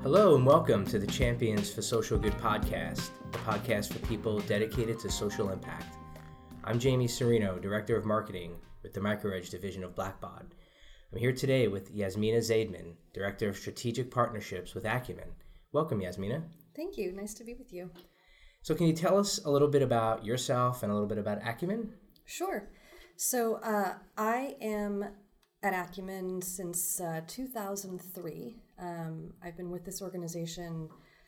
Hello and welcome to the Champions for Social Good podcast, the podcast for people dedicated to social impact. I'm Jamie Serino, Director of Marketing with the MicroEdge division of Blackbaud. I'm here today with Yasmina Zaidman, Director of Strategic Partnerships with Acumen. Welcome, Yasmina. Thank you. Nice to be with you. So can you tell us a little bit about yourself and a little bit about Acumen? Sure. So I am at Acumen since 2003. I've been with this organization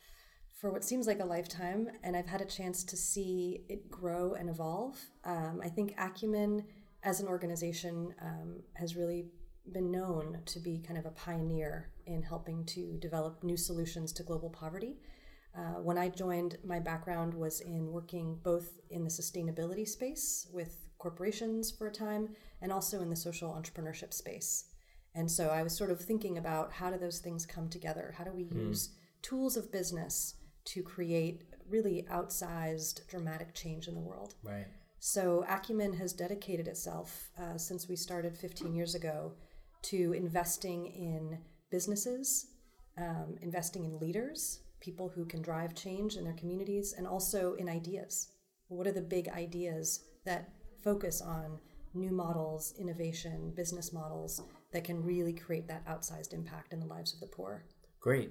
for what seems like a lifetime, and I've had a chance to see it grow and evolve. I think Acumen as an organization has really been known to be kind of a pioneer in helping to develop new solutions to global poverty. When I joined, my background was in working both in the sustainability space with corporations for a time and also in the social entrepreneurship space. And so I was sort of thinking about how do those things come together? How do we use tools of business to create really outsized, dramatic change in the world? Right. So Acumen has dedicated itself since we started 15 years ago to investing in businesses, investing in leaders, people who can drive change in their communities, and also in ideas. What are the big ideas that focus on new models, innovation, business models that can really create that outsized impact in the lives of the poor? Great.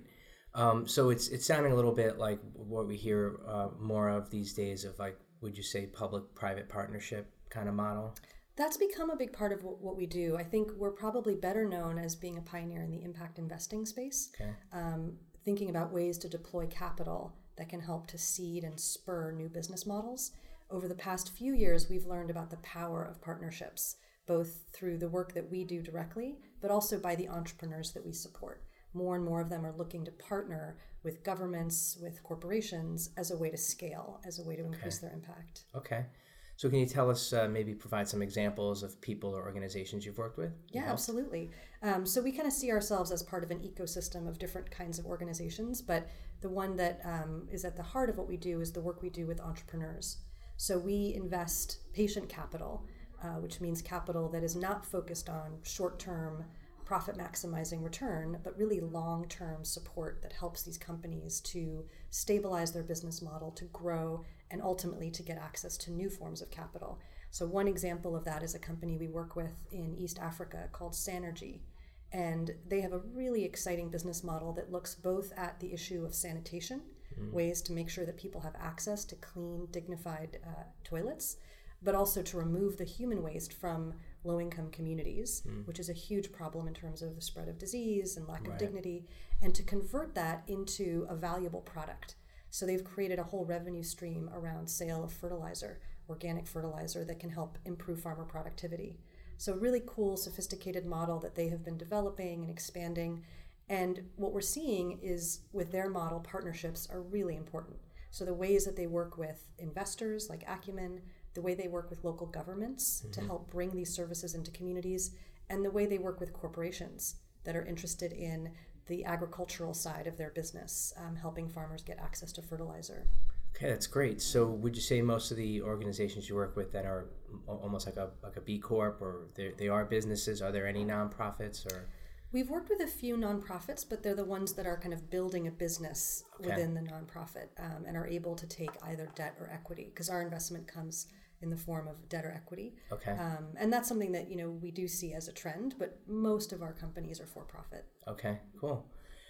So it's sounding a little bit like what we hear more of these days of, like, would you say public-private partnership kind of model? That's become a big part of what we do. I think we're probably better known as being a pioneer in the impact investing space, thinking about ways to deploy capital that can help to seed and spur new business models. Over the past few years, we've learned about the power of partnerships, both through the work that we do directly, but also by the entrepreneurs that we support. More and more of them are looking to partner with governments, with corporations, as a way to scale, as a way to increase their impact. Okay. So can you tell us, maybe provide some examples of people or organizations you've worked with? Yeah, absolutely. So we kind of see ourselves as part of an ecosystem of different kinds of organizations, but the one that is at the heart of what we do is the work we do with entrepreneurs. So we invest patient capital, which means capital that is not focused on short-term profit maximizing return, but really long-term support that helps these companies to stabilize their business model, to grow, and ultimately to get access to new forms of capital. So one example of that is a company we work with in East Africa called Sanergy. And they have a really exciting business model that looks both at the issue of sanitation, ways to make sure that people have access to clean, dignified toilets, but also to remove the human waste from low-income communities, which is a huge problem in terms of the spread of disease and lack of dignity, and to convert that into a valuable product. So they've created a whole revenue stream around sale of fertilizer, organic fertilizer, that can help improve farmer productivity. So a really cool, sophisticated model that they have been developing and expanding. And what we're seeing is with their model, partnerships are really important. So the ways that they work with investors like Acumen, the way they work with local governments to help bring these services into communities, and the way they work with corporations that are interested in the agricultural side of their business, helping farmers get access to fertilizer. Okay, that's great. So would you say most of the organizations you work with that are almost like a B Corp, or they are businesses? Are there any nonprofits or? We've worked with a few nonprofits, but they're the ones that are kind of building a business within the nonprofit and are able to take either debt or equity, because our investment comes in the form of debt or equity. Okay. And that's something that, we do see as a trend, but most of our companies are for-profit. Okay, cool.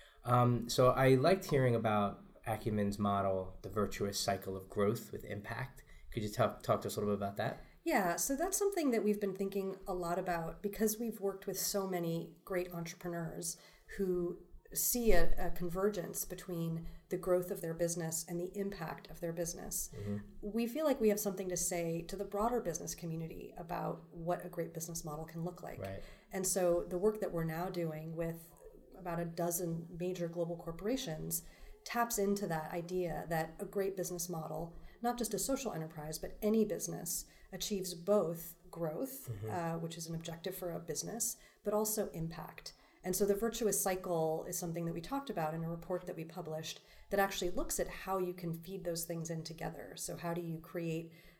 So I liked hearing about Acumen's model, the virtuous cycle of growth with impact. Could you talk to us a little bit about that? Yeah, so that's something that we've been thinking a lot about because we've worked with so many great entrepreneurs who see a convergence between the growth of their business and the impact of their business. We feel like we have something to say to the broader business community about what a great business model can look like. Right. And so the work that we're now doing with about a dozen major global corporations taps into that idea that a great business model, not just a social enterprise, but any business, achieves both growth, which is an objective for a business, but also impact. And so the virtuous cycle is something that we talked about in a report that we published that actually looks at how you can feed those things in together. So how do you create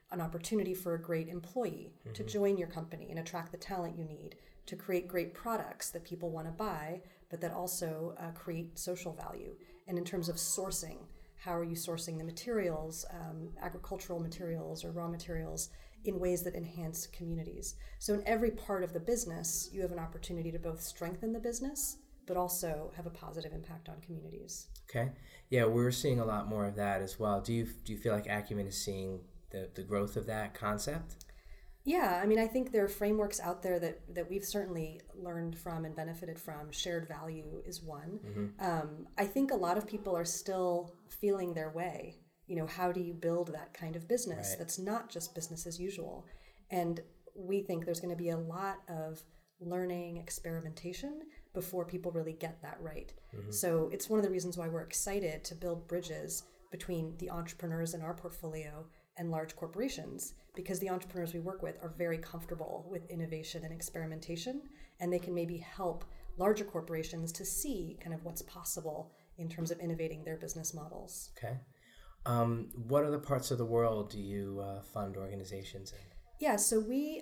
an opportunity for a great employee to join your company and attract the talent you need, to create great products that people want to buy, but that also create social value. And in terms of sourcing, how are you sourcing the materials, agricultural materials or raw materials, in ways that enhance communities? So in every part of the business, you have an opportunity to both strengthen the business, but also have a positive impact on communities. Okay. Yeah, we're seeing a lot more of that as well. Do you feel like Acumen is seeing the growth of that concept? Yeah, I mean, I think there are frameworks out there that we've certainly learned from and benefited from. Shared value is one. I think a lot of people are still feeling their way. How do you build that kind of business that's not just business as usual? And we think there's going to be a lot of learning, experimentation before people really get that right. So it's one of the reasons why we're excited to build bridges between the entrepreneurs in our portfolio and large corporations, because the entrepreneurs we work with are very comfortable with innovation and experimentation, and they can maybe help larger corporations to see kind of what's possible in terms of innovating their business models. Okay. What other parts of the world do you fund organizations in? Yeah, so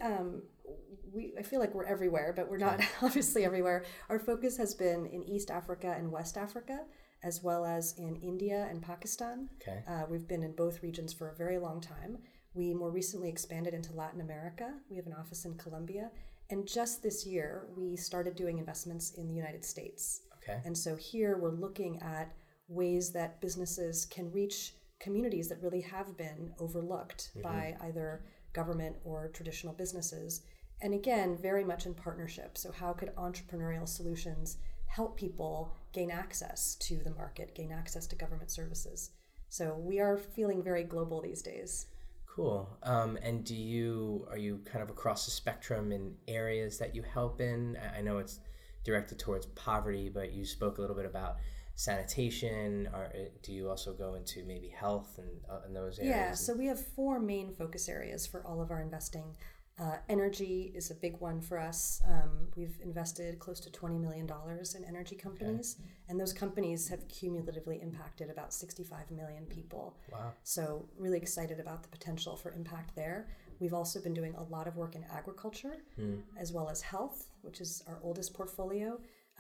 I feel like we're everywhere, but we're not obviously everywhere. Our focus has been in East Africa and West Africa, as well as in India and Pakistan. Okay. We've been in both regions for a very long time. We more recently expanded into Latin America. We have an office in Colombia. And just this year, we started doing investments in the United States. Okay. And so here we're looking at ways that businesses can reach communities that really have been overlooked by either government or traditional businesses. And again, very much in partnership. So how could entrepreneurial solutions help people gain access to the market, gain access to government services? So we are feeling very global these days. Cool. And are you kind of across the spectrum in areas that you help in? I know it's directed towards poverty, but you spoke a little bit about sanitation. Do you also go into maybe health and those areas? Yeah, so we have 4 main focus areas for all of our investing. Energy is a big one for us. We've invested close to $20 million in energy companies, and those companies have cumulatively impacted about 65 million people. Wow. So really excited about the potential for impact there. We've also been doing a lot of work in agriculture, as well as health, which is our oldest portfolio,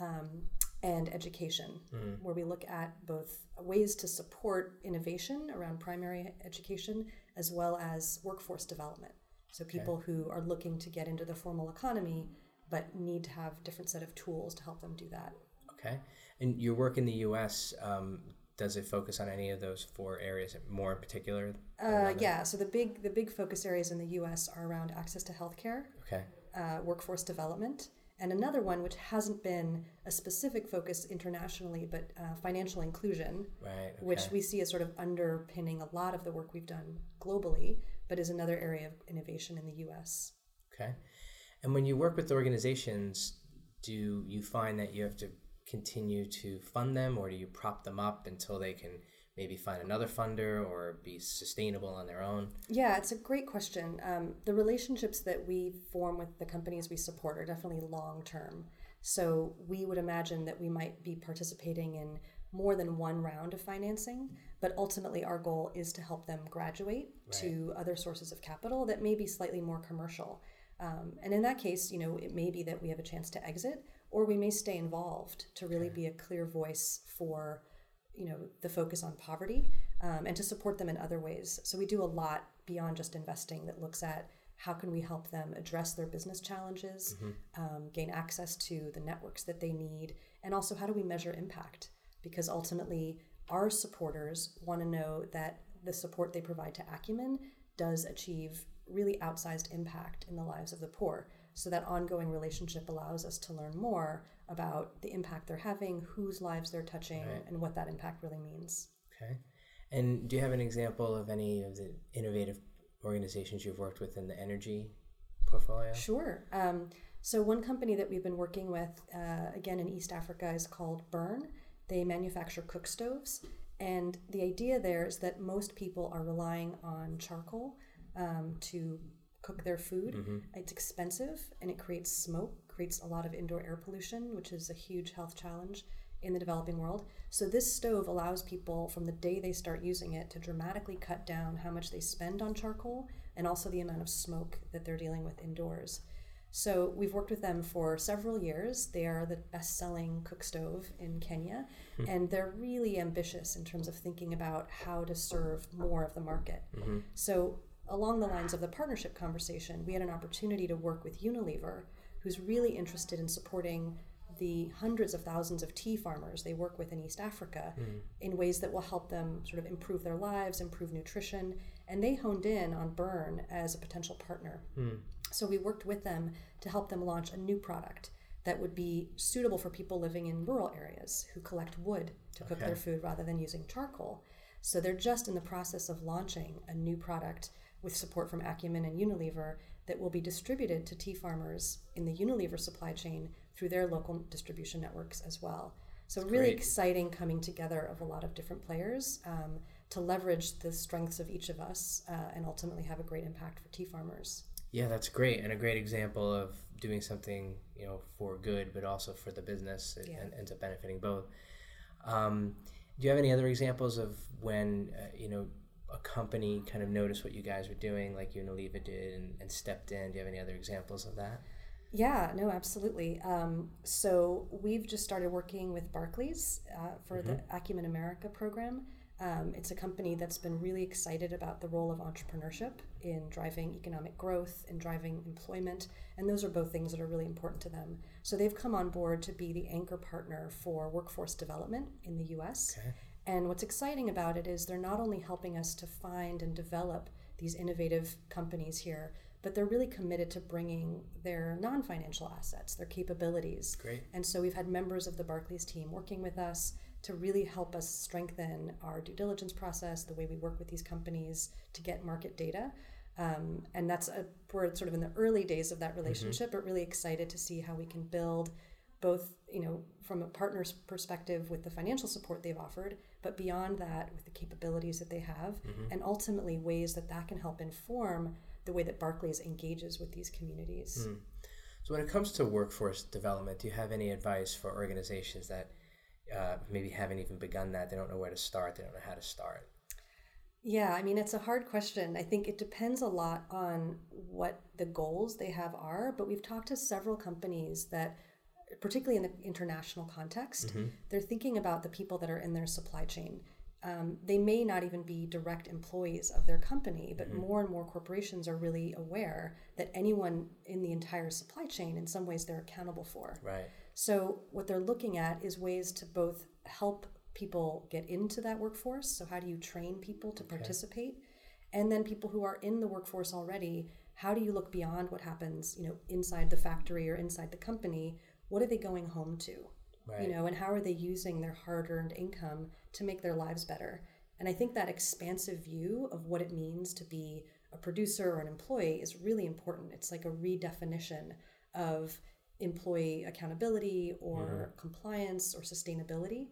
and education, where we look at both ways to support innovation around primary education, as well as workforce development. So people who are looking to get into the formal economy, but need to have a different set of tools to help them do that. Okay. And your work in the U.S., does it focus on any of those 4 areas more in particular? Yeah. So the big focus areas in the U.S. are around access to healthcare, workforce development, and another one which hasn't been a specific focus internationally, but financial inclusion, which we see as sort of underpinning a lot of the work we've done globally, but is another area of innovation in the U.S. Okay. And when you work with organizations, do you find that you have to continue to fund them, or do you prop them up until they can maybe find another funder or be sustainable on their own? Yeah, it's a great question. The relationships that we form with the companies we support are definitely long-term. So we would imagine that we might be participating in more than one round of financing, but ultimately our goal is to help them graduate to other sources of capital that may be slightly more commercial. And in that case, it may be that we have a chance to exit, or we may stay involved to really be a clear voice for the focus on poverty, and to support them in other ways. So we do a lot beyond just investing that looks at how can we help them address their business challenges, gain access to the networks that they need, and also how do we measure impact? Because ultimately our supporters want to know that the support they provide to Acumen does achieve really outsized impact in the lives of the poor. So that ongoing relationship allows us to learn more about the impact they're having, whose lives they're touching, and what that impact really means. Okay. And do you have an example of any of the innovative organizations you've worked with in the energy portfolio? Sure. So one company that we've been working with, again in East Africa, is called Burn. They manufacture cook stoves. And the idea there is that most people are relying on charcoal to cook their food. It's expensive and it creates smoke, creates a lot of indoor air pollution, which is a huge health challenge in the developing world. So this stove allows people from the day they start using it to dramatically cut down how much they spend on charcoal, and also the amount of smoke that they're dealing with indoors. So we've worked with them for several years. They are the best-selling cook stove in Kenya, and they're really ambitious in terms of thinking about how to serve more of the market. So along the lines of the partnership conversation, we had an opportunity to work with Unilever, who's really interested in supporting the hundreds of thousands of tea farmers they work with in East Africa in ways that will help them sort of improve their lives, improve nutrition, and they honed in on Burn as a potential partner. So we worked with them to help them launch a new product that would be suitable for people living in rural areas who collect wood to cook their food rather than using charcoal. So they're just in the process of launching a new product with support from Acumen and Unilever that will be distributed to tea farmers in the Unilever supply chain through their local distribution networks as well. So That's really great. Exciting coming together of a lot of different players to leverage the strengths of each of us and ultimately have a great impact for tea farmers. Yeah, that's great, and a great example of doing something, for good, but also for the business. It ends up benefiting both. Do you have any other examples of when, a company kind of noticed what you guys were doing, like Unilever did, and stepped in? Do you have any other examples of that? Yeah, no, absolutely. So we've just started working with Barclays for the Acumen America program. It's a company that's been really excited about the role of entrepreneurship in driving economic growth and driving employment, and those are both things that are really important to them. So they've come on board to be the anchor partner for workforce development in the U.S. Okay. And what's exciting about it is they're not only helping us to find and develop these innovative companies here, but they're really committed to bringing their non-financial assets, their capabilities. Great. And so we've had members of the Barclays team working with us to really help us strengthen our due diligence process, the way we work with these companies to get market data. And we're sort of in the early days of that relationship, but really excited to see how we can build both, from a partner's perspective with the financial support they've offered, but beyond that with the capabilities that they have, and ultimately ways that can help inform the way that Barclays engages with these communities. So when it comes to workforce development, do you have any advice for organizations that maybe haven't even begun that? They don't know where to start. They don't know how to start. Yeah, I mean, it's a hard question. I think it depends a lot on what the goals they have are, but we've talked to several companies that, particularly in the international context, they're thinking about the people that are in their supply chain. They may not even be direct employees of their company, but more and more corporations are really aware that anyone in the entire supply chain, in some ways, they're accountable for. Right. So what they're looking at is ways to both help people get into that workforce. So how do you train people to participate? And then people who are in the workforce already, how do you look beyond what happens, inside the factory or inside the company? What are they going home to? Right. And how are they using their hard-earned income to make their lives better? And I think that expansive view of what it means to be a producer or an employee is really important. It's like a redefinition of employee accountability or compliance or sustainability.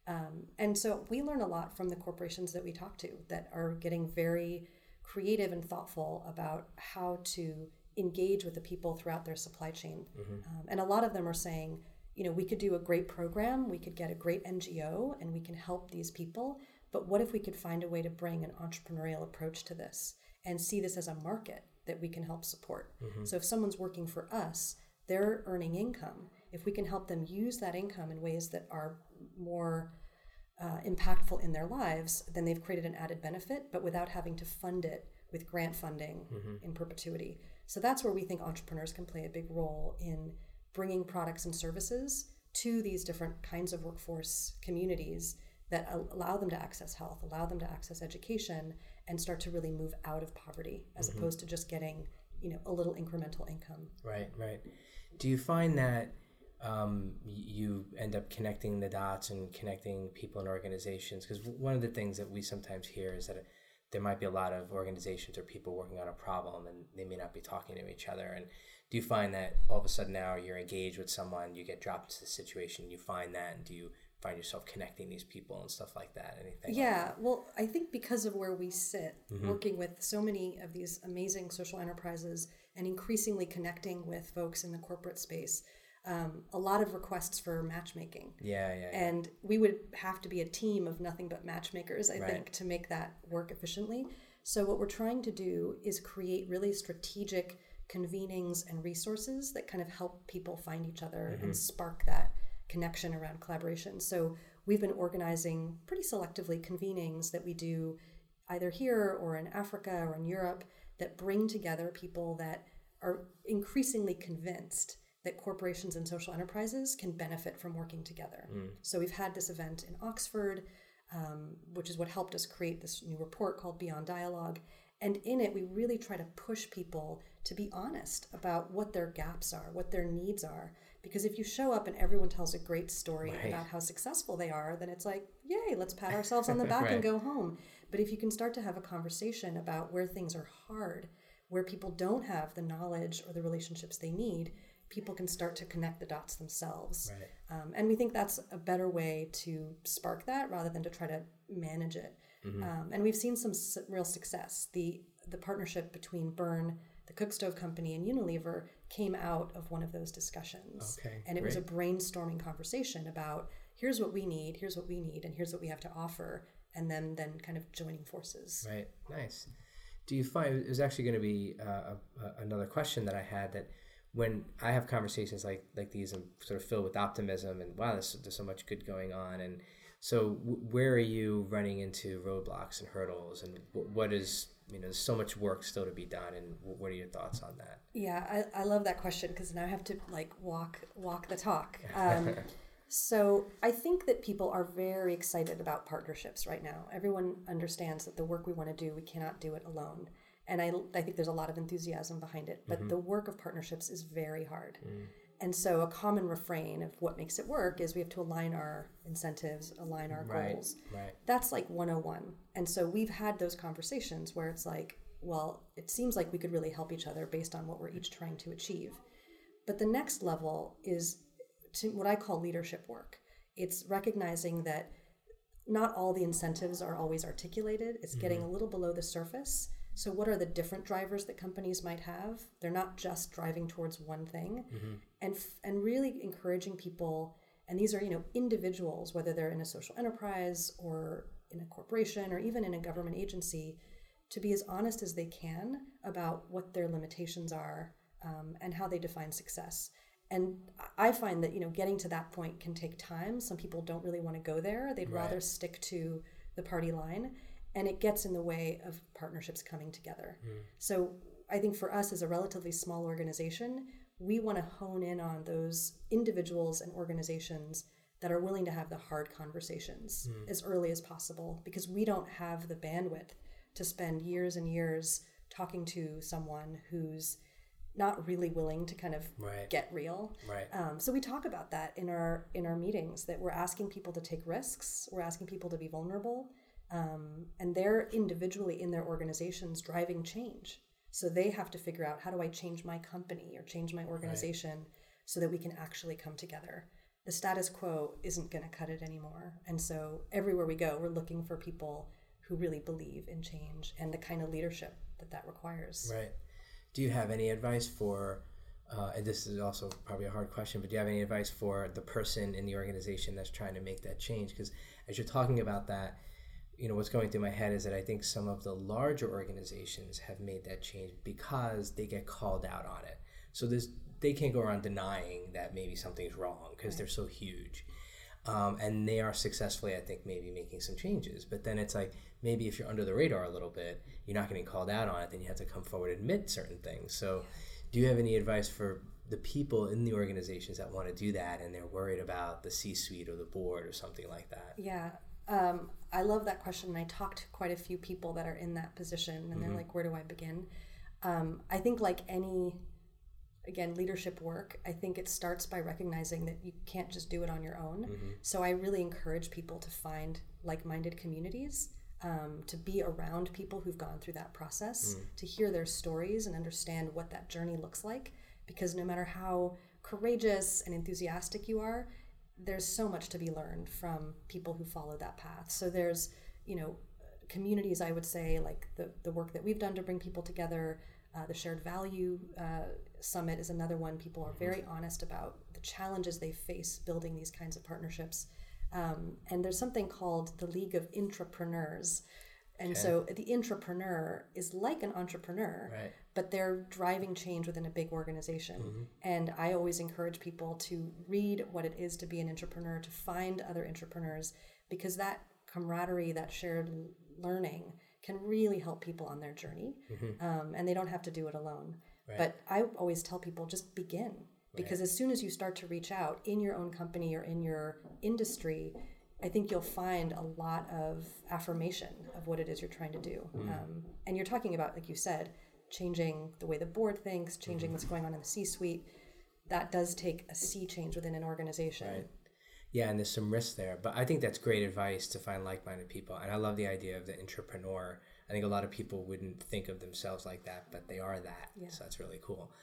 And so we learn a lot from the corporations that we talk to that are getting very creative and thoughtful about how to engage with the people throughout their supply chain. And a lot of them are saying, we could do a great program, we could get a great NGO, and we can help these people. But what if we could find a way to bring an entrepreneurial approach to this and see this as a market that we can help support? So if someone's working for us, they're earning income. If we can help them use that income in ways that are more impactful in their lives, then they've created an added benefit, but without having to fund it with grant funding in perpetuity. So that's where we think entrepreneurs can play a big role in bringing products and services to these different kinds of workforce communities that allow them to access health, allow them to access education, and start to really move out of poverty as opposed to just getting, a little incremental income. Right. Do you find that you end up connecting the dots and connecting people and organizations? Because one of the things that we sometimes hear is that there might be a lot of organizations or people working on a problem and they may not be talking to each other. And do you find that all of a sudden now you're engaged with someone, you get dropped into the situation, you find that, and do you find yourself connecting these people and stuff like that? Anything? Yeah, well, I think because of where we sit, working with so many of these amazing social enterprises and increasingly connecting with folks in the corporate space, a lot of requests for matchmaking. Yeah. And we would have to be a team of nothing but matchmakers, I think, to make that work efficiently. So what we're trying to do is create really strategic convenings and resources that kind of help people find each other and spark that connection around collaboration. So we've been organizing pretty selectively convenings that we do either here or in Africa or in Europe that bring together people that are increasingly convinced that corporations and social enterprises can benefit from working together. So we've had this event in Oxford, which is what helped us create this new report called Beyond Dialogue. And in it, we really try to push people to be honest about what their gaps are, what their needs are. Because if you show up and everyone tells a great story about how successful they are, then it's like, yay, let's pat ourselves on the back and go home. But if you can start to have a conversation about where things are hard, where people don't have the knowledge or the relationships they need, people can start to connect the dots themselves. And we think that's a better way to spark that rather than to try to manage it. And we've seen some real success. The partnership between Bern, the cook stove company, and Unilever came out of one of those discussions. And it was a brainstorming conversation about here's what we need, and here's what we have to offer, and then kind of joining forces. Right. Nice. Do you find, it was actually going to be another question that I had, that when I have conversations like these, I'm sort of filled with optimism and wow, there's so much good going on. And so where are you running into roadblocks and hurdles, and what is, there's so much work still to be done, and what are your thoughts on that? Yeah, I love that question because now I have to walk the talk. So I think that people are very excited about partnerships right now. Everyone understands that the work we want to do, we cannot do it alone. And I think there's a lot of enthusiasm behind it, but the work of partnerships is very hard. And so a common refrain of what makes it work is we have to align our incentives, align our goals. That's like 101. And so we've had those conversations where it's like, well, it seems like we could really help each other based on what we're each trying to achieve. But the next level is to what I call leadership work. It's recognizing that not all the incentives are always articulated. It's getting a little below the surface. So what are the different drivers that companies might have? They're not just driving towards one thing. And really encouraging people, and these are, individuals, whether they're in a social enterprise or in a corporation or even in a government agency, to be as honest as they can about what their limitations are and how they define success. And I find that, getting to that point can take time. Some people don't really want to go there. They'd rather stick to the party line. And it gets in the way of partnerships coming together. So I think for us as a relatively small organization, we want to hone in on those individuals and organizations that are willing to have the hard conversations as early as possible, because we don't have the bandwidth to spend years and years talking to someone who's not really willing to kind of get real. So we talk about that in our meetings, that we're asking people to take risks, we're asking people to be vulnerable. And they're individually in their organizations driving change. So they have to figure out, how do I change my company or change my organization so that we can actually come together? The status quo isn't going to cut it anymore. And so everywhere we go, we're looking for people who really believe in change and the kind of leadership that requires. Right. Do you have any advice for, and this is also probably a hard question, but do you have any advice for the person in the organization that's trying to make that change? Because as you're talking about that, what's going through my head is that I think some of the larger organizations have made that change because they get called out on it. So they can't go around denying that maybe something's wrong because they're so huge. And they are successfully, I think, maybe making some changes. But then it's like, maybe if you're under the radar a little bit, you're not getting called out on it, then you have to come forward and admit certain things. So do you have any advice for the people in the organizations that want to do that and they're worried about the C-suite or the board or something like that? Yeah. I love that question, and I talked to quite a few people that are in that position, and they're like, where do I begin? I think like any, again, leadership work, I think it starts by recognizing that you can't just do it on your own. So I really encourage people to find like-minded communities, to be around people who've gone through that process, to hear their stories and understand what that journey looks like, because no matter how courageous and enthusiastic you are, there's so much to be learned from people who follow that path. So there's, communities, I would say, like the work that we've done to bring people together. The Shared Value Summit is another one. People are very honest about the challenges they face building these kinds of partnerships. And there's something called the League of Intrapreneurs. And so the intrapreneur is like an entrepreneur, right. but they're driving change within a big organization. Mm-hmm. And I always encourage people to read what it is to be an intrapreneur, to find other intrapreneurs, because that camaraderie, that shared learning can really help people on their journey. Mm-hmm. And they don't have to do it alone. Right. But I always tell people, just begin. Because as soon as you start to reach out in your own company or in your industry, I think you'll find a lot of affirmation of what it is you're trying to do. And you're talking about, like you said, changing the way the board thinks, changing what's going on in the C-suite. That does take a sea change within an organization. Right. Yeah, and there's some risk there. But I think that's great advice to find like-minded people. And I love the idea of the intrapreneur. I think a lot of people wouldn't think of themselves like that, but they are that. Yeah. So that's really cool.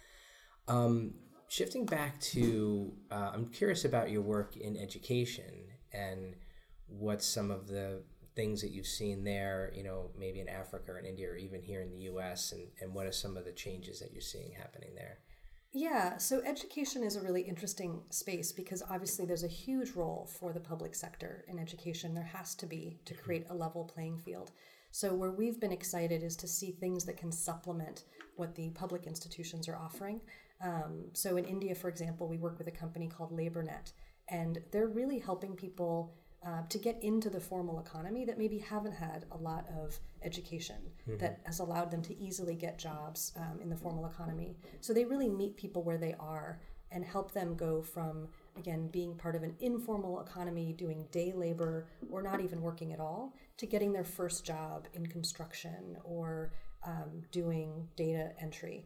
Shifting back to, I'm curious about your work in education and what's some of the things that you've seen there, you know, maybe in Africa or in India or even here in the US, and what are some of the changes that you're seeing happening there? Yeah, so education is a really interesting space because obviously there's a huge role for the public sector in education. There has to be to create a level playing field. So where we've been excited is to see things that can supplement what the public institutions are offering. So in India, for example, we work with a company called LaborNet, and they're really helping people to get into the formal economy that maybe haven't had a lot of education that has allowed them to easily get jobs in the formal economy. So they really meet people where they are and help them go from, again, being part of an informal economy, doing day labor, or not even working at all, to getting their first job in construction or doing data entry.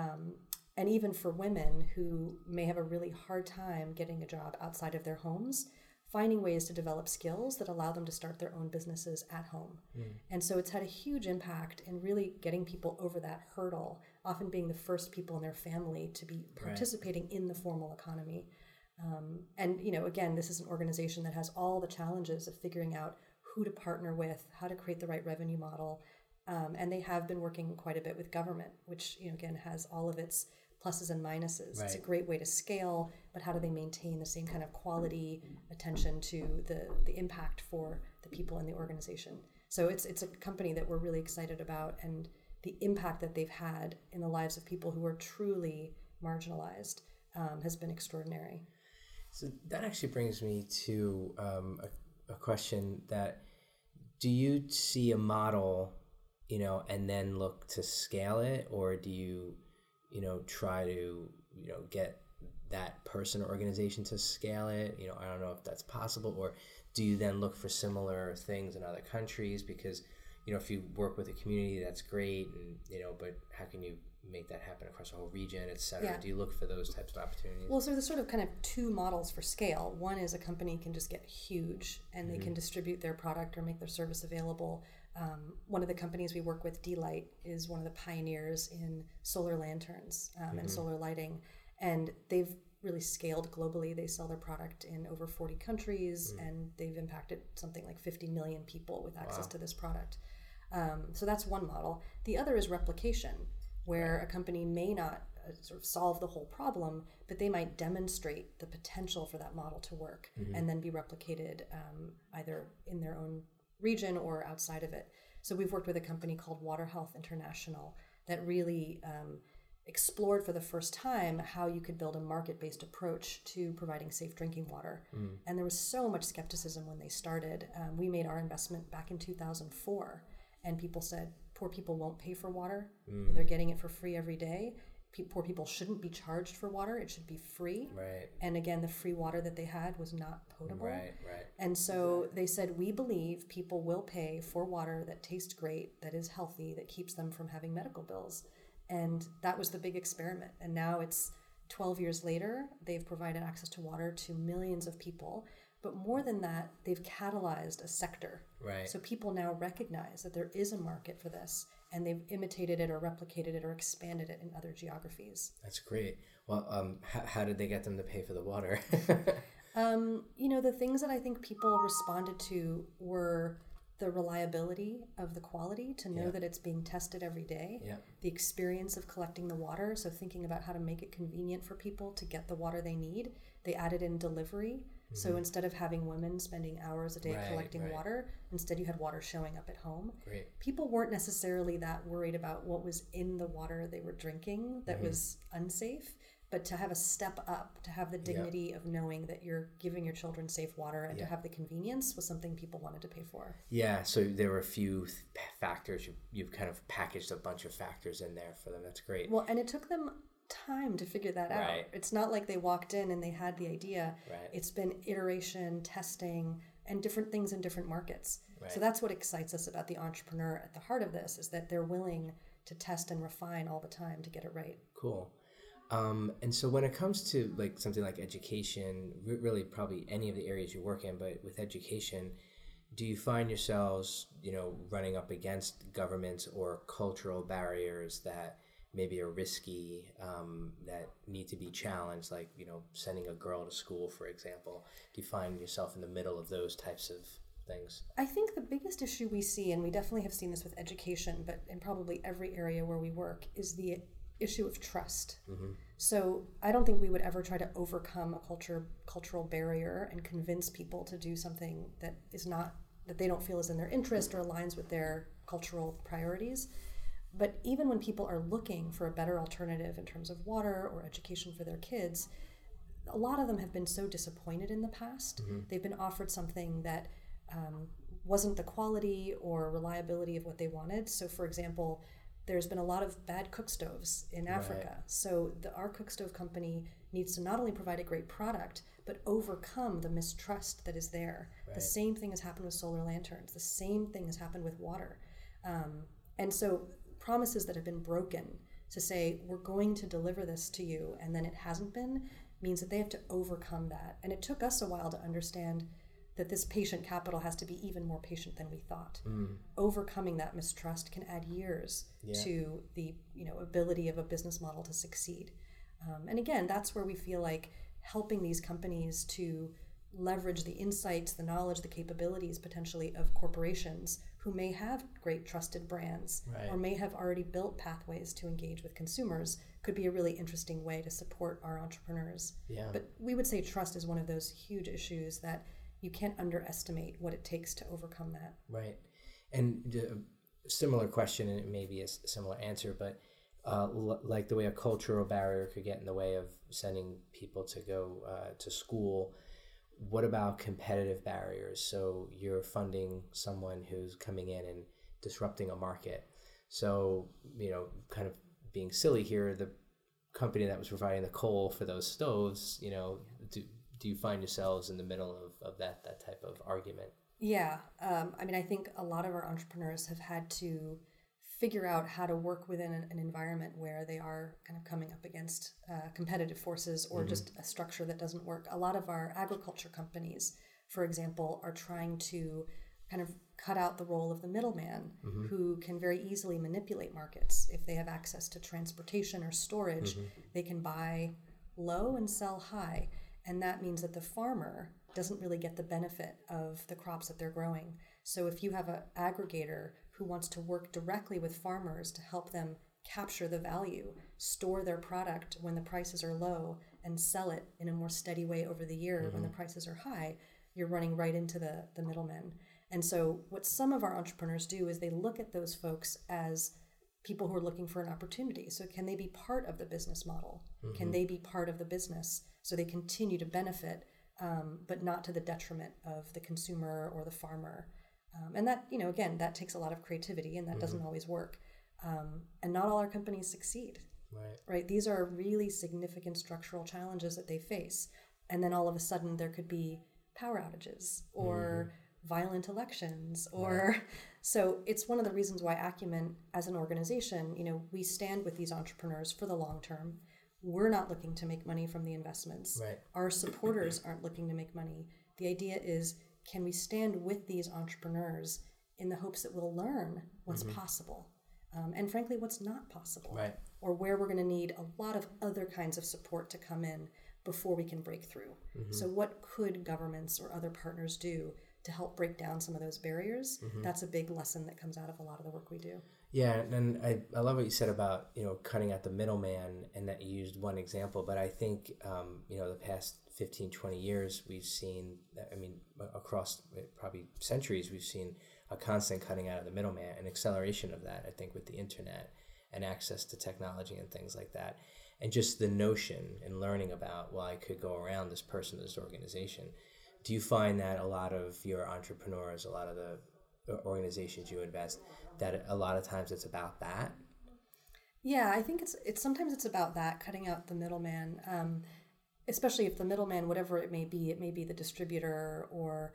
And even for women who may have a really hard time getting a job outside of their homes, finding ways to develop skills that allow them to start their own businesses at home. And so it's had a huge impact in really getting people over that hurdle, often being the first people in their family to be participating in the formal economy. And, you know, again, this is an organization that has all the challenges of figuring out who to partner with, how to create the right revenue model. And they have been working quite a bit with government, which, you know, again, has all of its pluses and minuses. It's a great way to scale, but how do they maintain the same kind of quality, attention to the impact for the people in the organization? So it's a company that we're really excited about, and the impact that they've had in the lives of people who are truly marginalized has been extraordinary. So that actually brings me to a question that, do you see a model, you know, and then look to scale it, or do you, you know, try to, you know, get that person or organization to scale it? You know, I don't know if that's possible, or do you then look for similar things in other countries? Because, you know, if you work with a community, that's great, and, you know, but how can you make that happen across a whole region, et cetera? Yeah. Do you look for those types of opportunities? Well, so there's sort of kind of two models for scale. One is a company can just get huge and they can distribute their product or make their service available. One of the companies we work with, D-Light, is one of the pioneers in solar lanterns and solar lighting, and they've really scaled globally. They sell their product in over 40 countries, and they've impacted something like 50 million people with access to this product. So that's one model. The other is replication, where a company may not sort of solve the whole problem, but they might demonstrate the potential for that model to work and then be replicated either in their own region or outside of it. So we've worked with a company called Water Health International that really explored for the first time how you could build a market-based approach to providing safe drinking water. And there was so much skepticism when they started. We made our investment back in 2004, and people said, poor people won't pay for water. They're getting it for free every day. Poor people shouldn't be charged for water. It should be free. Right. And again, the free water that they had was not potable. Right. And so they said, we believe people will pay for water that tastes great, that is healthy, that keeps them from having medical bills. And that was the big experiment. And now it's 12 years later, they've provided access to water to millions of people. But more than that, they've catalyzed a sector. Right. So people now recognize that there is a market for this, and they've imitated it or replicated it or expanded it in other geographies. That's great. Well, how did they get them to pay for the water? You know, the things that I think people responded to were the reliability of the quality, to know that it's being tested every day, the experience of collecting the water, so thinking about how to make it convenient for people to get the water they need. They added in delivery. So instead of having women spending hours a day collecting water, instead you had water showing up at home. People weren't necessarily that worried about what was in the water they were drinking that was unsafe, but to have a step up, to have the dignity of knowing that you're giving your children safe water and to have the convenience was something people wanted to pay for. Yeah, so there were a few factors. You've kind of packaged a bunch of factors in there for them. That's great. Well, and it took them time to figure that out. It's not like they walked in and they had the idea. It's been iteration, testing, and different things in different markets. So that's what excites us about the entrepreneur at the heart of this, is that they're willing to test and refine all the time to get it right. Cool. And so when it comes to like something like education, really probably any of the areas you work in, but with education, do you find yourselves, running up against governments or cultural barriers that maybe are risky, that need to be challenged, like, sending a girl to school, for example? Do you find yourself in the middle of those types of things? I think the biggest issue we see, and we definitely have seen this with education, but in probably every area where we work, is the issue of trust. So I don't think we would ever try to overcome a cultural barrier and convince people to do something that they don't feel is in their interest or aligns with their cultural priorities. But even when people are looking for a better alternative in terms of water or education for their kids, a lot of them have been so disappointed in the past. They've been offered something that wasn't the quality or reliability of what they wanted. So, for example, there's been a lot of bad cook stoves in Africa. So our cook stove company needs to not only provide a great product, but overcome the mistrust that is there. The same thing has happened with solar lanterns. The same thing has happened with water. And so promises that have been broken to say, we're going to deliver this to you, and then it hasn't been, means that they have to overcome that. And it took us a while to understand that this patient capital has to be even more patient than we thought. Overcoming that mistrust can add years to the ability of a business model to succeed. And again, that's where we feel like helping these companies to leverage the insights, the knowledge, the capabilities potentially of corporations who may have great trusted brands or may have already built pathways to engage with consumers could be a really interesting way to support our entrepreneurs. But we would say trust is one of those huge issues that you can't underestimate what it takes to overcome that. Right. And a similar question, and it may be a similar answer, but like the way a cultural barrier could get in the way of sending people to go to school, what about competitive barriers? So you're funding someone who's coming in and disrupting a market. So, kind of being silly here, the company that was providing the coal for those stoves, do you find yourselves in the middle of that type of argument? Yeah. I think a lot of our entrepreneurs have had to figure out how to work within an environment where they are kind of coming up against competitive forces or just a structure that doesn't work. A lot of our agriculture companies, for example, are trying to kind of cut out the role of the middleman who can very easily manipulate markets. If they have access to transportation or storage, they can buy low and sell high. And that means that the farmer doesn't really get the benefit of the crops that they're growing. So if you have an aggregator who wants to work directly with farmers to help them capture the value, store their product when the prices are low, and sell it in a more steady way over the year when the prices are high, you're running right into the middlemen. And so what some of our entrepreneurs do is they look at those folks as people who are looking for an opportunity. So can they be part of the business model? Can they be part of the business so they continue to benefit, but not to the detriment of the consumer or the farmer? And that, again, that takes a lot of creativity, and that doesn't always work. And not all our companies succeed. Right? These are really significant structural challenges that they face. And then all of a sudden there could be power outages or violent elections or so it's one of the reasons why Acumen as an organization, we stand with these entrepreneurs for the long term. We're not looking to make money from the investments. Our supporters aren't looking to make money. The idea is, can we stand with these entrepreneurs in the hopes that we'll learn what's possible and frankly what's not possible, or where we're going to need a lot of other kinds of support to come in before we can break through. So what could governments or other partners do to help break down some of those barriers. That's a big lesson that comes out of a lot of the work we do. Yeah, and I love what you said about, cutting out the middleman, and that you used one example, but I think, the past 15, 20 years, we've seen, across probably centuries, we've seen a constant cutting out of the middleman, an acceleration of that, I think, with the internet and access to technology and things like that. And just the notion and learning about, well, I could go around this person, this organization. Do you find that a lot of your entrepreneurs, a lot of the organizations you invest, that a lot of times it's about that? Yeah, I think it's sometimes it's about that, cutting out the middleman, especially if the middleman, whatever it may be the distributor or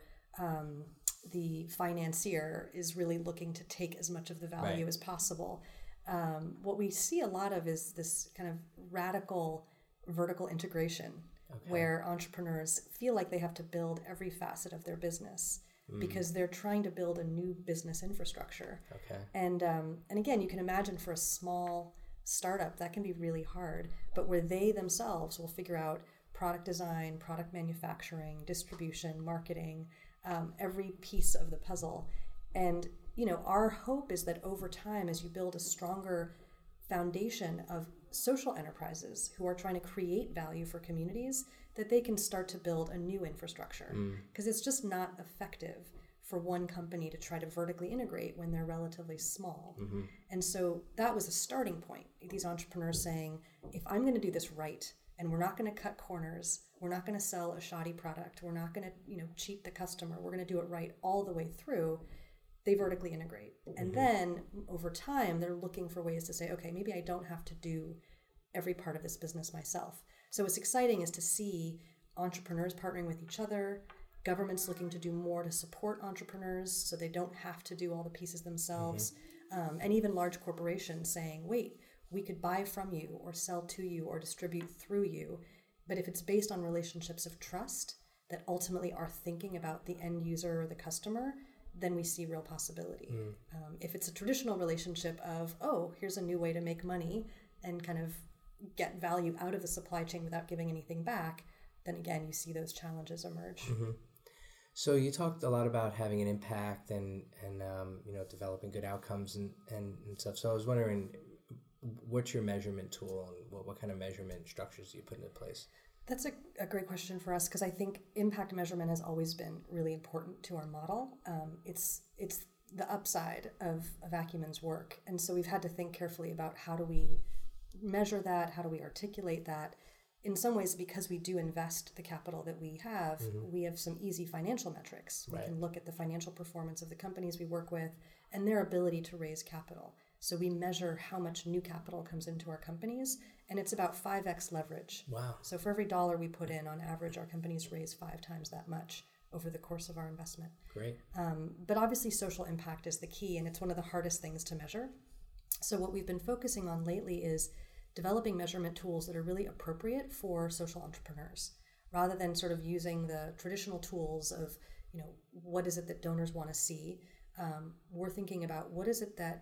the financier, is really looking to take as much of the value as possible. What we see a lot of is this kind of radical vertical integration, where entrepreneurs feel like they have to build every facet of their business because they're trying to build a new business infrastructure. And again, you can imagine for a small startup that can be really hard, but where they themselves will figure out product design, product manufacturing, distribution, marketing, every piece of the puzzle. And our hope is that over time, as you build a stronger foundation of social enterprises who are trying to create value for communities, that they can start to build a new infrastructure. Because it's just not effective for one company to try to vertically integrate when they're relatively small. And so that was a starting point. These entrepreneurs saying, if I'm going to do this right, and we're not going to cut corners, we're not going to sell a shoddy product, we're not going to cheat the customer, we're going to do it right all the way through, they vertically integrate. And then over time, they're looking for ways to say, okay, maybe I don't have to do every part of this business myself. So what's exciting is to see entrepreneurs partnering with each other, governments looking to do more to support entrepreneurs so they don't have to do all the pieces themselves, and even large corporations saying, wait, we could buy from you or sell to you or distribute through you. But if it's based on relationships of trust that ultimately are thinking about the end user or the customer, then we see real possibility. If it's a traditional relationship of, oh, here's a new way to make money and kind of get value out of the supply chain without giving anything back, then again, you see those challenges emerge. So you talked a lot about having an impact and developing good outcomes and stuff. So I was wondering, what's your measurement tool, and what kind of measurement structures do you put into place? That's a great question for us, because I think impact measurement has always been really important to our model. It's the upside of Acumen's work. And so we've had to think carefully about how do we measure that, how do we articulate that. In some ways, because we do invest the capital that we have some easy financial metrics. We can look at the financial performance of the companies we work with and their ability to raise capital. So we measure how much new capital comes into our companies, and it's about 5x leverage. Wow. So for every dollar we put in, on average, our companies raise 5 times that much over the course of our investment. Great. But obviously social impact is the key, and it's one of the hardest things to measure. So what we've been focusing on lately is developing measurement tools that are really appropriate for social entrepreneurs, rather than sort of using the traditional tools of, what is it that donors want to see. We're thinking about what is it that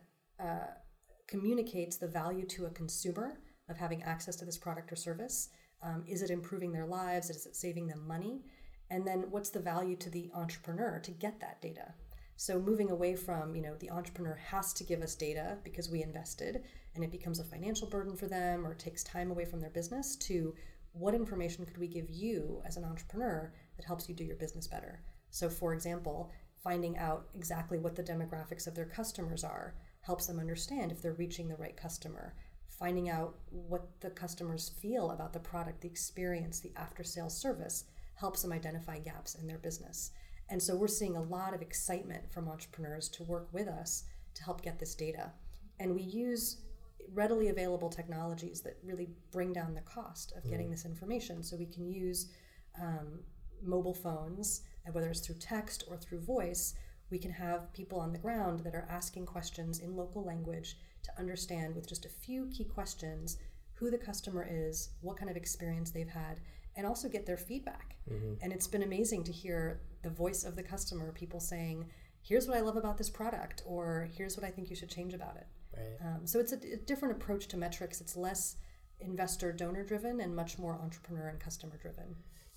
communicates the value to a consumer of having access to this product or service. Is it improving their lives? Is it saving them money? And then what's the value to the entrepreneur to get that data? So moving away from, the entrepreneur has to give us data because we invested and it becomes a financial burden for them or takes time away from their business, to what information could we give you as an entrepreneur that helps you do your business better? So for example, finding out exactly what the demographics of their customers are helps them understand if they're reaching the right customer. Finding out what the customers feel about the product, the experience, the after-sales service helps them identify gaps in their business. And so we're seeing a lot of excitement from entrepreneurs to work with us to help get this data. And we use readily available technologies that really bring down the cost of getting this information. So we can use mobile phones, and whether it's through text or through voice, we can have people on the ground that are asking questions in local language to understand, with just a few key questions, who the customer is, what kind of experience they've had, and also get their feedback. And it's been amazing to hear the voice of the customer, people saying, here's what I love about this product, or here's what I think you should change about it. Right. So it's a different approach to metrics. It's less investor donor driven and much more entrepreneur and customer driven.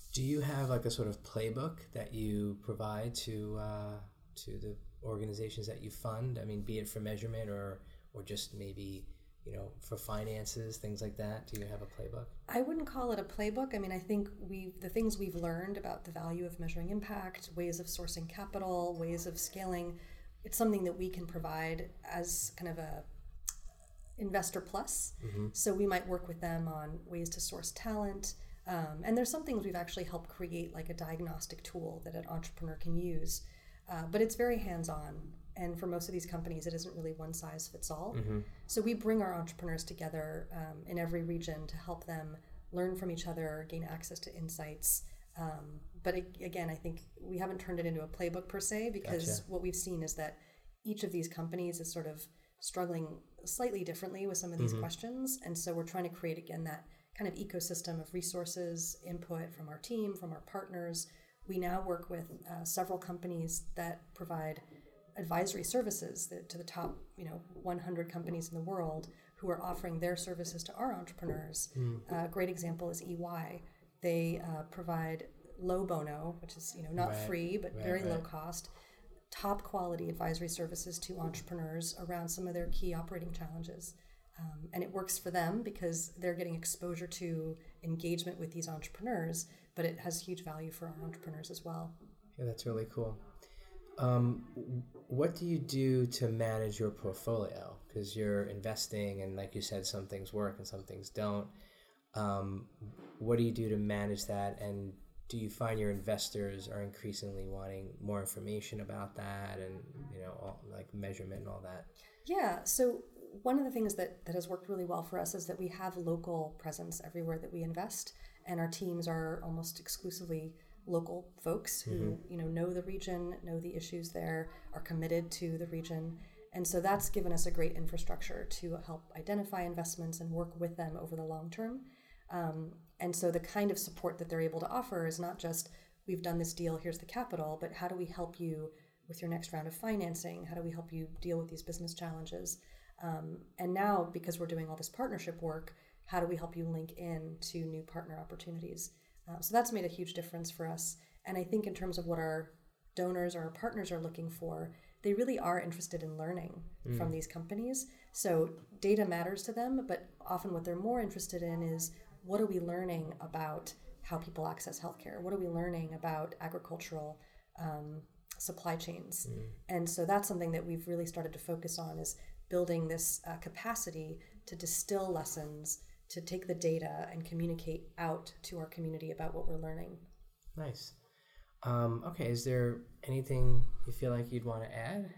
Do you have like a sort of playbook that you provide to the organizations that you fund? I mean, be it for measurement or just maybe, for finances, things like that. Do you have a playbook? I wouldn't call it a playbook. I mean, I think the things we've learned about the value of measuring impact, ways of sourcing capital, ways of scaling, it's something that we can provide as kind of a investor plus. Mm-hmm. So we might work with them on ways to source talent. And there's some things we've actually helped create, like a diagnostic tool that an entrepreneur can use. But it's very hands-on. And for most of these companies, it isn't really one size fits all. Mm-hmm. So we bring our entrepreneurs together in every region to help them learn from each other, gain access to insights. But again, I think we haven't turned it into a playbook per se, because what we've seen is that each of these companies is sort of struggling slightly differently with some of these questions. And so we're trying to create, again, that kind of ecosystem of resources, input from our team, from our partners. We now work with several companies that provide advisory services to the top 100 companies in the world who are offering their services to our entrepreneurs. A great example is EY. They provide low bono, which is not free, but very low cost, top quality advisory services to entrepreneurs around some of their key operating challenges. And it works for them because they're getting exposure to engagement with these entrepreneurs, but it has huge value for our entrepreneurs as well. Yeah, that's really cool. What do you do to manage your portfolio? Because you're investing, and like you said, some things work and some things don't. What do you do to manage that? And do you find your investors are increasingly wanting more information about that, and like measurement and all that? Yeah. So one of the things that has worked really well for us is that we have local presence everywhere that we invest, and our teams are almost exclusively local folks who know the region, know the issues there, are committed to the region. And so that's given us a great infrastructure to help identify investments and work with them over the long term. And so the kind of support that they're able to offer is not just, we've done this deal, here's the capital, but how do we help you with your next round of financing? How do we help you deal with these business challenges? And now, because we're doing all this partnership work, how do we help you link in to new partner opportunities? So that's made a huge difference for us. And I think in terms of what our donors or our partners are looking for, they really are interested in learning from these companies. So data matters to them, but often what they're more interested in is, what are we learning about how people access healthcare? What are we learning about agricultural supply chains? And so that's something that we've really started to focus on, is building this capacity to distill lessons, to take the data and communicate out to our community about what we're learning. Nice. Okay, is there anything you feel like you'd want to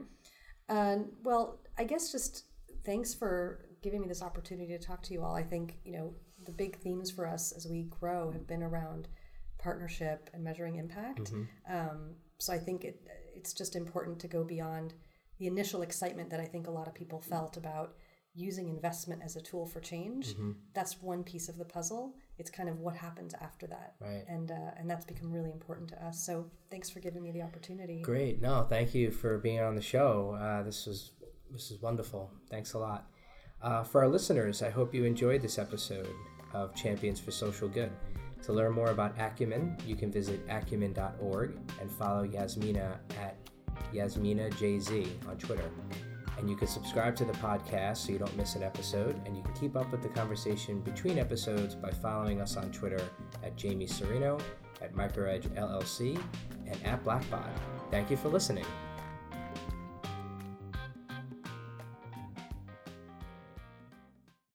add? Well, I guess just thanks for giving me this opportunity to talk to you all. I think, the big themes for us as we grow have been around partnership and measuring impact. So I think it's just important to go beyond the initial excitement that I think a lot of people felt about using investment as a tool for change. That's one piece of the puzzle. It's kind of what happens after that. Right. And that's become really important to us. So thanks for giving me the opportunity. Great. No, thank you for being on the show. This is wonderful. Thanks a lot. For our listeners, I hope you enjoyed this episode of Champions for Social Good. To learn more about Acumen, you can visit acumen.org and follow Yasmina at YasminaJZ on Twitter. And you can subscribe to the podcast so you don't miss an episode, and you can keep up with the conversation between episodes by following us on Twitter at Jamie Serino, at MicroEdge LLC, and at Blackbot. Thank you for listening.